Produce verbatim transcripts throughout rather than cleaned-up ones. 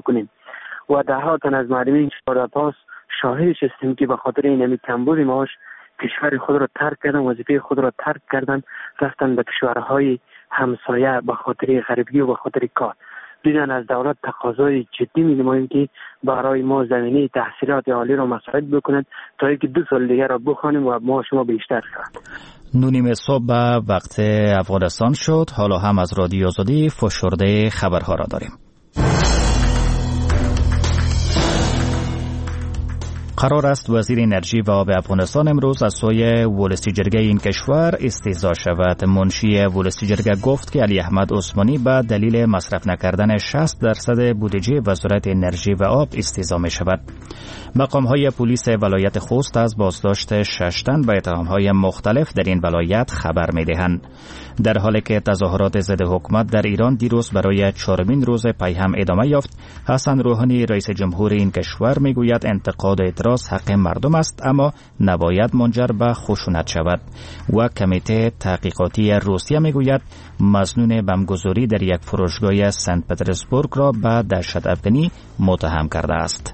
بکنیم و ده ها تن از مردم کشور پاس شاهدش هستیم که به خاطر این همی کمبود معاش کشور خود را ترک کردن، وظیفه خود را ترک کردن، رفتن به کشورهای همسایه به خاطر غریبگی و به خاطر کار. دیدن از دولت تقاضای جدی می‌نماییم که برای ما زمینه تحصیلات عالی را مساعد بکنند تا اینکه دو سال دیگر را بخوانیم و ما شما بیشتر شد. نونیم صبح وقت افغانستان شد. حالا هم از رادیو آزادی فشرده خبرها را داریم. قرار است وزیر انرژی و آب افغانستان امروز از سوی ولسی جرگه این کشور استعزا شود. منشی ولسی جرگه گفت که علی احمد عثمانی به دلیل مصرف نکردن شصت درصد بودجه وزارت انرژی و آب استعزا می شود. مقام های پلیس ولایت خوست از بازداشت شش تن به اتهام های مختلف در این ولایت خبر می دهند. در حالی که تظاهرات ضد حکومت در ایران دیروز برای چهارمین روز پی هم ادامه یافت، حسن روحانی رئیس جمهور این کشور می گوید انتقاد و اعتراض حق مردم است، اما نباید منجر به خشونت شود. و کمیته تحقیقاتی روسیه می گوید مظنون بمبگذاری در یک فروشگاه سنت پترزبورگ را به دهشت افکنی متهم کرده است.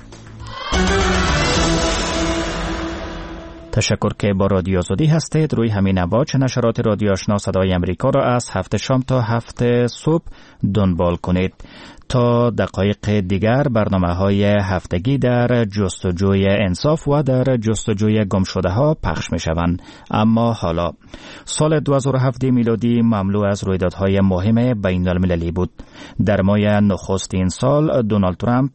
تشکر که با رادیو آزادی هستید. روی همین امواج نشرات رادیو آشنا صدای امریکا را از هفت شام تا هفت صبح دنبال کنید. تا دقایق دیگر برنامه های هفتگی در جستجوی انصاف و در جستجوی گمشده ها پخش می شوند. اما حالا سال دو هزار و هفت میلادی مملو از رویدادهای مهم بین المللی بود. در ماه نخست این سال دونالد ترامپ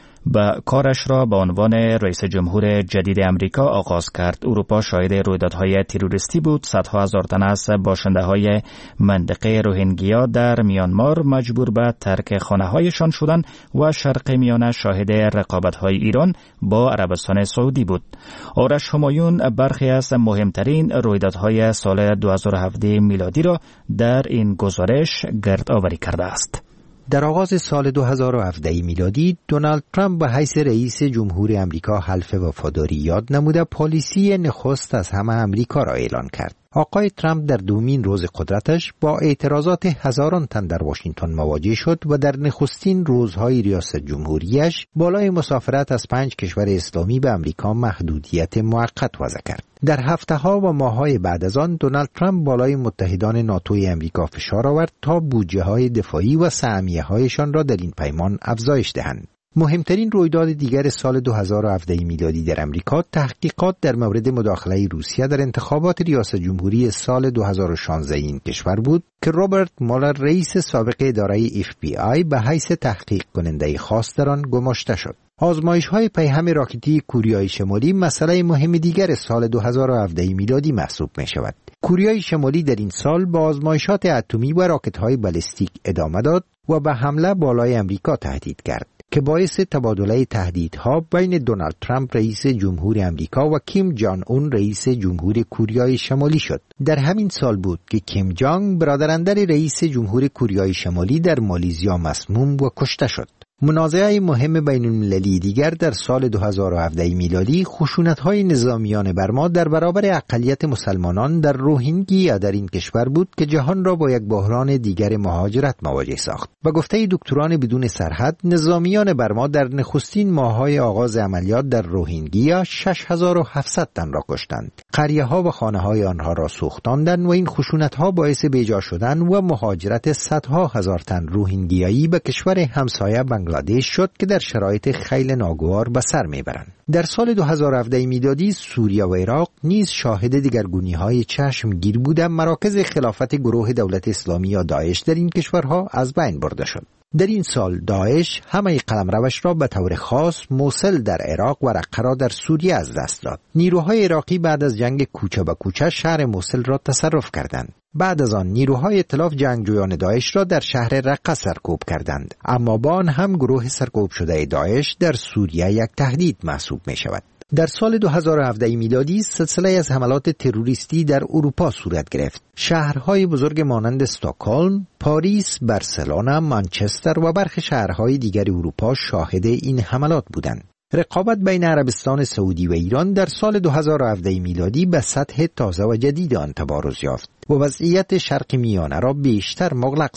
با کارش را به عنوان رئیس جمهور جدید امریکا آغاز کرد. اروپا شاهد رویدادهای تروریستی بود. صدها هزار تن از باشنده‌های منطقه روهینگیا در میانمار مجبور به ترک خانه‌هایشان شدند و شرق میانه شاهد رقابت‌های ایران با عربستان سعودی بود. آرش همایون برخی از مهمترین رویدادهای سال دو هزار و هفت میلادی را در این گزارش گردآوری کرده است. در آغاز سال دو هزار و هفت میلادی دونالد ترامپ به حیث رئیس جمهور امریکا حلف وفاداری یاد نموده پالیسی نخست از همه امریکا را اعلان کرد. آقای ترامپ در دومین روز قدرتش با اعتراضات هزاران تن در واشنگتن مواجه شد و در نخستین روزهای ریاست جمهوریش بالای مسافرت از پنج کشور اسلامی به امریکا محدودیت موقت وضع کرد. در هفته‌ها و ماه‌های بعد از آن دونالد ترامپ بالای متحدان ناتوی امریکا فشار آورد تا بودجه‌های دفاعی و سهمیه‌هایشان را در این پیمان افزایش دهند. مهمترین رویداد دیگر سال دو هزار و هفت میلادی در امریکا تحقیقات در مورد مداخله روسیه در انتخابات ریاست جمهوری سال دو هزار و شانزده این کشور بود که رابرت مولر رئیس سابق اداره اف بی آی به حیث تحقیق کننده خاص در آن گماشته شد. آزمایش‌های پیهم راکتی کوریای شمالی مسئله مهم دیگر سال دو هزار و هفت میلادی محسوب می‌شود. کوریای شمالی در این سال با آزمایشات اتمی و راکت‌های بالستیک ادامه داد و به حمله بالای امریکا تهدید کرد که باعث تبادله تهدیدها بین دونالد ترامپ رئیس جمهور امریکا و کیم جان اون رئیس جمهور کوریای شمالی شد. در همین سال بود که کیم جانگ برادراندر رئیس جمهور کوریای شمالی در مالیزیا مسموم و کشته شد. منازعه مهم بین المللی دیگر در سال دو هزار و هفت میلادی خشونت‌های نظامیان برما در برابر اقلیت مسلمانان در روهینگیا در این کشور بود که جهان را با یک بحران دیگر مهاجرت مواجه ساخت. به گفته دکتران بدون سرحد، نظامیان برما در نخستین ماه‌های آغاز عملیات در روهینگیا شش هزار و هفتصد تن را کشتند. قریه‌ها و خانه‌های آنها را سوختاندند و این خشونت‌ها باعث بیجا شدن و مهاجرت صدها هزار تن روهینگیایی به کشور همسایه بنگلادش شد که در شرایط خیلی ناگوار به سر میبرند. در سال دو هزار و هفت میلادی سوریه و عراق نیز شاهد دیگرگونی‌های چشمگیر بودند. مراکز خلافت گروه دولت اسلامی یا داعش در این کشورها از بین برده شد. در این سال داعش همه قلمروش را به طور خاص موصل در عراق و رقه را در سوریه از دست داد. نیروهای عراقی بعد از جنگ کوچه به کوچه شهر موصل را تصرف کردند. بعد از آن نیروهای ائتلاف جنگجویان داعش را در شهر رقه سرکوب کردند، اما با آن هم گروه سرکوب شده داعش در سوریه یک تهدید محسوب می شود. در سال دو هزار و هفت میلادی سلسله از حملات تروریستی در اروپا صورت گرفت. شهرهای بزرگ مانند استکهلم، پاریس، بارسلونا، منچستر و برخی شهرهای دیگر اروپا شاهد این حملات بودند. رقابت بین عربستان سعودی و ایران در سال دو هزار و هفت میلادی به سطح تازه و جدید آن تبارز یافت و وضعیت شرق میانه را بیشتر مغلق ساخت.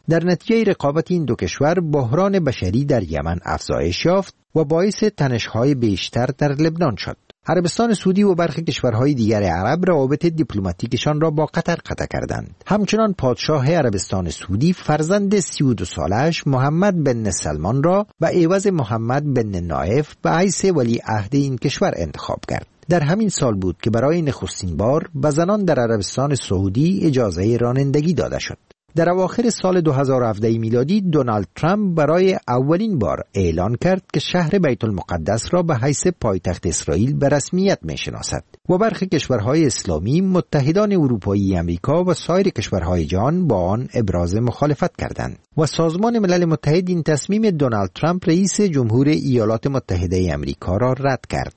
در نتیجه رقابت این دو کشور بحران بشری در یمن افزایش یافت و باعث تنش‌های بیشتر در لبنان شد. عربستان سعودی و برخی کشورهای دیگر عرب روابط دیپلماتیکشان را با قطر قطع کردند. همچنان پادشاه عربستان سعودی فرزند سی و دو سالش محمد بن سلمان را به عوض محمد بن نایف به حیث ولی عهد این کشور انتخاب کرد. در همین سال بود که برای نخستین بار به زنان در عربستان سعودی اجازه رانندگی داده شد. در اواخر سال دو هزار و هفده میلادی دونالد ترامپ برای اولین بار اعلان کرد که شهر بیت المقدس را به حیث پایتخت اسرائیل به رسمیت می‌شناسد و برخی کشورهای اسلامی، متحدان اروپایی امریکا و سایر کشورهای جهان با آن ابراز مخالفت کردند و سازمان ملل متحد این تصمیم دونالد ترامپ رئیس جمهور ایالات متحده امریکا را رد کرد.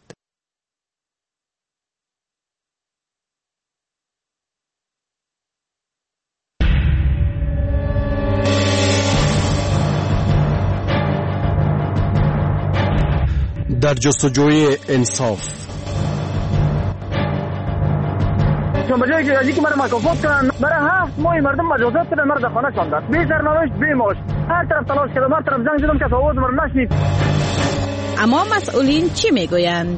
در جستجوی انصاف چون بجای که که مرا مکافات کنن برای هفت ماه مردم مجازات کنن مرا در خانه شاندن بی سرنوشت بی معاش هر طرف تلاش کردم هر طرف زنگ زدم که آواز مرا نشنید. اما مسئولین چی میگویند؟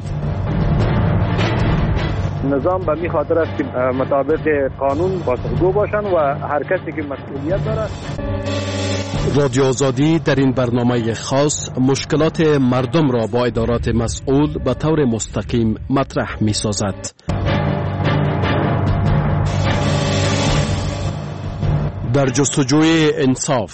نظام به می خاطر است که مطابق قانون پاسخگو باشن و هر کسی که مسئولیت داره. رادیو آزادی در این برنامه خاص مشکلات مردم را با ادارات مسئول به طور مستقیم مطرح می سازد. در جستجوی انصاف.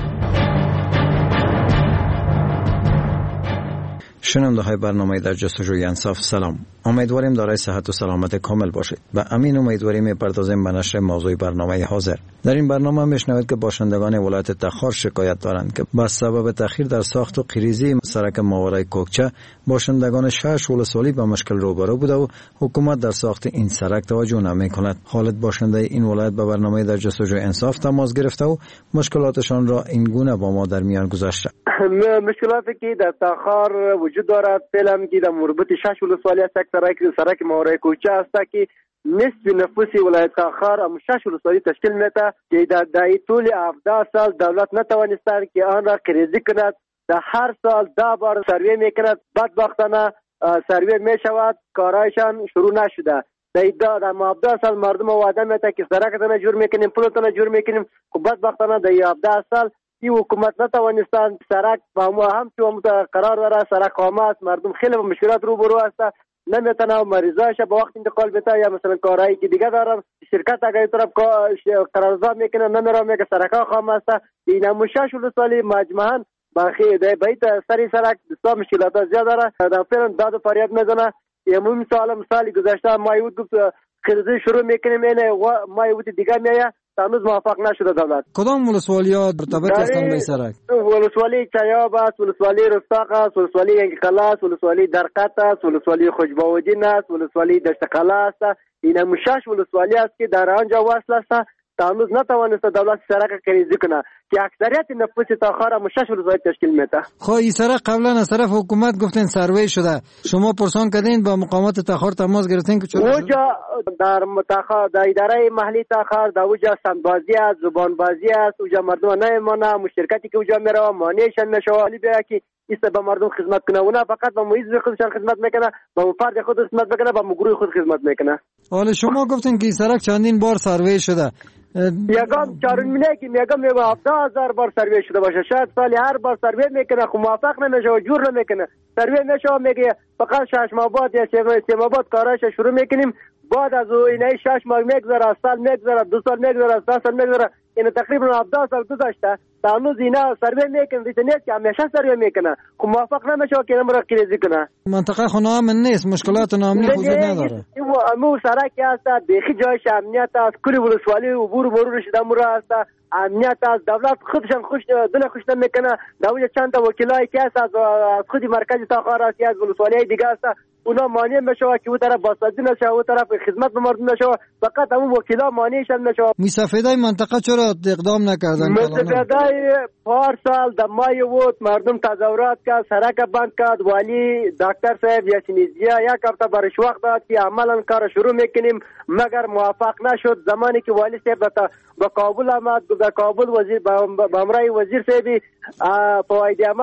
شنونده های برنامه در جستجوی انصاف سلام. امیدواریم دارای صحت و سلامت کامل باشید. به امین امیدواری می‌پردازیم به نشر موضوع برنامه حاضر. در این برنامه میشنوید که باشندگان ولایت تخار شکایت دارند که به سبب تأخیر در ساخت و قیریزی سرک ماورای کوکچه باشندگان شش ولسوالی به مشکل روبرو بوده و حکومت در ساخت این سرک توجه نمی‌کند. خالد باشنده این ولایت به برنامه در جستجوی انصاف تماس گرفته و مشکلاتشان را این گونه با ما در میان گذاشته. مشکلاتی که در تخار وجود دارد فعلا که در مربوط شش ولسوالی است سرک سرک ماورای کوکچه است که نصف نفوس ولایت تخار هم شش ولسوالی تشکیل میده که در در طول هفده سال دولت نتوانست که آن را قریزی کند. در هر سال ده بار سروی میکند، بدبختانه سروی میشود کارایشان شروع نشده. در در هفده سال مردم وعده میده که سرکتان جور میکنیم پلتان جور میکنیم، خب بدبختانه در هفده سال این حکومت نتوانستند سرک با ما هم چون قرار داره سرک خامه است، مردم خیلی با مشکلات روبرو است، نمیتونه مریضاش به وقت انتقال بده یا مثلا کارهایی که دیگه دارن شرکت اگه طرف قرارداد میکنه نمیره میگه سرک خامه است. این مشش ولسوالی مجموعاً باقی در بیت سری سرک بسیار مشکلات زیاد داره. در فعلا داد و فریاد میزنه. یمون سال مثالی گذشته ما یود گفت خریدی شروع میکنیم اینه و ما یود دیگه میایه هنوز موفق نشده دولت. کدام ولسوالی‌ها مرتبط هستند به سرک؟ ولسوالی چایاب است، ولسوالی رستاق است، ولسوالی ینگقلا است، ولسوالی درقت است، ولسوالی خوشباودین است، ولسوالی دشتقلا است. این مشش ولسوالی است که در آنجا وصل است. هنوز نتوانست دولت سرک قریزی کنه که اکثریت نفوس تاخار مشش ولسوالی تشکیل میده. خب این سرک قبلا از طرف حکومت گفتن سروی شده، شما پرسان کردین با مقامات تاخار تماس گرفتین که چطور؟ اونجا در تاخار در اداره محلی تاخار در اونجا سندبازی است، زبان بازی است، اونجا مردم نمیمونه، مشترکاتی که اونجا میره مانعشان میشه ولی بیا که ایست به مردم خدمت کنه، اونا فقط به محیط خودشان خدمت میکنه، به فرد خود خدمت میکنه، به گروه خود خدمت میکنه. حالا شما گفتین که این سرک چندین بار سروی شده، یکم چارون مینه که میگم میگم هفته هزار بار سروی شده باشه، شاید سالی هر بار سروی میکنه خب موافق نمیشه و جور نمیکنه، سروی میشه میگه فقط شش ماه بعد یا سه ماه بعد کارش شروع میکنیم، بعد از اینه شش ماه میگذره، سال میگذره، دو سال میگذره، سه سال میگذره، این تقریبا هفده سال گذشته تا هنوز اینا سروی میکنه، دیگه نیست که همیشه سروی میکنه خب موافق نمیشه که نمره قریزی کنه. منطقه خونه امن نیست، مشکلات نامنی خود نداره. مو سرکی هست، بیخی جایش امنیت است، کلی ولسوالی عبور مرور شده مورا است، امنیت است، دولت خودشان خوش دل خوش نمیکنه. در اونجا چند تا وکیلایی که هست از خودی مرکز تاخار است از ولسوالی دیگه است، اونا مانع نشود که اون طرف بازسازی نشه، اون طرف خدمت به مردم نشه، فقط همون وکیلا مانع شدن نشه. مسافدای منطقه چرا اقدام نکردن؟ مسافدای پارسال در مای بود مردم تظاهرات کرد، سرک بند کرد، والی دکتر صاحب یاسینیزیا یک هفته برش وقت داد که عملا کار شروع میکنیم، مگر موافق نشد. زمانی که والی صاحب به کابل آمد، به کابل وزیر به امرای وزیر صاحب فواید